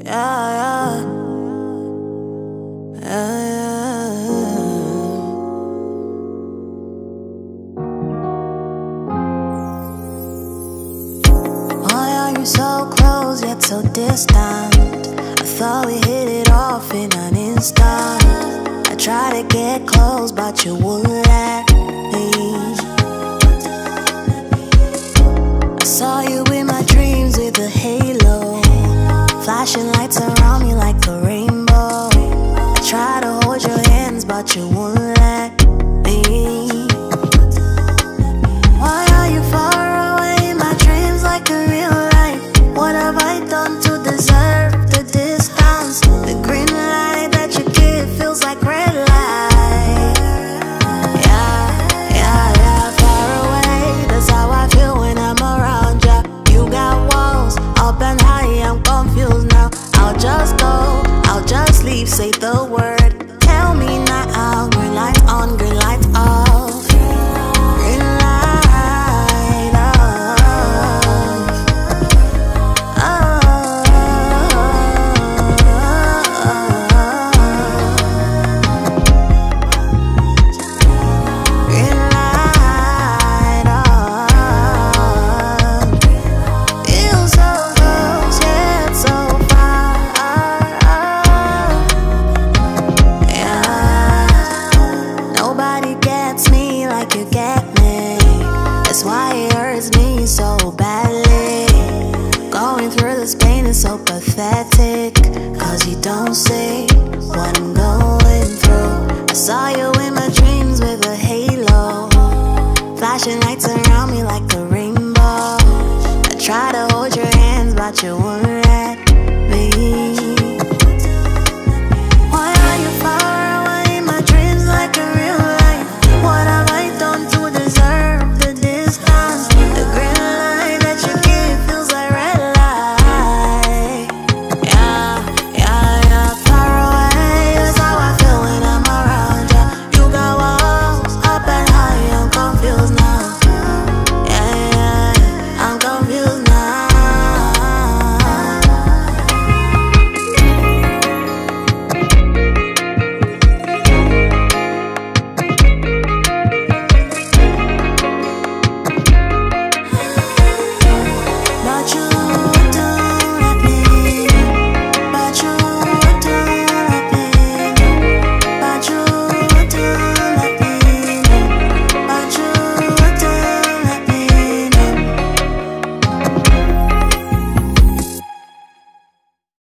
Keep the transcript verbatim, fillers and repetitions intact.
Yeah, yeah, yeah, why are you so close yet so distant? I thought we hit it off in an instant. I tried to get close, but you wouldn't let me. I saw you in my dreams with a halo, flashing lights around me like a rainbow. I tried to hold your hands, but you wouldn't let me. Why are you far away in my dreams like a real life? What have I done to deserve the distance? The green light that you give feels like red light. Yeah, yeah, yeah, far away. That's how I feel when I'm around ya. You got walls up and high, I'm confused now. I'll just go, I'll just leave, say the word. Tell me now, green light on, green light off. Green light off. Oh. Green light off. Feel so close yet so far. Yeah. Nobody gets me like you get me. That's why it hurts me so badly. Going through this pain is so pathetic, cause you don't see what I'm going through. I saw you in my dreams with a halo, flashing lights around me like a rainbow. I tried to hold your hands, but you wouldn't let me.